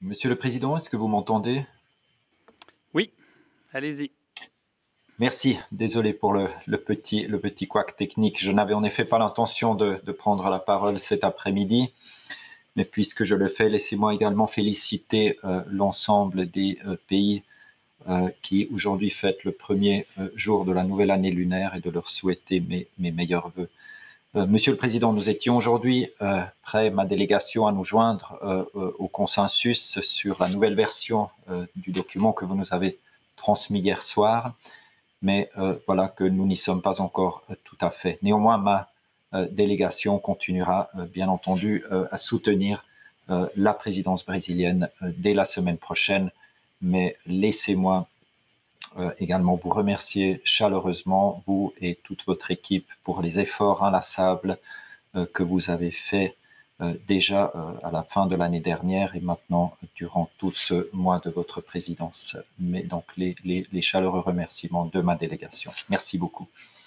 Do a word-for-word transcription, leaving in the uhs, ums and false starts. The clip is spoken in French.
Monsieur le président, est-ce que vous m'entendez? Oui, allez-y. Merci, désolé pour le, le petit, le petit couac technique. Je n'avais en effet pas l'intention de, de prendre la parole cet après-midi, mais puisque je le fais, laissez-moi également féliciter euh, l'ensemble des euh, pays euh, qui aujourd'hui fêtent le premier euh, jour de la nouvelle année lunaire et de leur souhaiter mes, mes meilleurs voeux. Euh, Monsieur le Président, nous étions aujourd'hui euh, prêts, ma délégation, à nous joindre euh, euh, au consensus sur la nouvelle version euh, du document que vous nous avez transmis hier soir, mais euh, voilà que nous n'y sommes pas encore euh, tout à fait. Néanmoins, ma euh, délégation continuera, euh, bien entendu, euh, à soutenir euh, la présidence brésilienne euh, dès la semaine prochaine, mais laissez-moi euh, également vous remercier chaleureusement, vous et toute votre équipe, pour les efforts inlassables euh, que vous avez faits euh, déjà euh, à la fin de l'année dernière et maintenant euh, durant tout ce mois de votre présidence. Mais donc les, les, les chaleureux remerciements de ma délégation. Merci beaucoup.